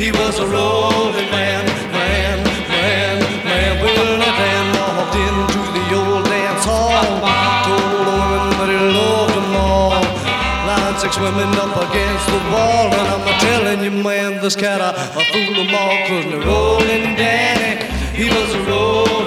He was a rolling man. Well, that man walked into the old dance hall, told the women that he loved them all. Line 6 women up against the wall, and I'm telling you, man, this cat, I fooled them all, 'cause the rolling Danny, he was a rolling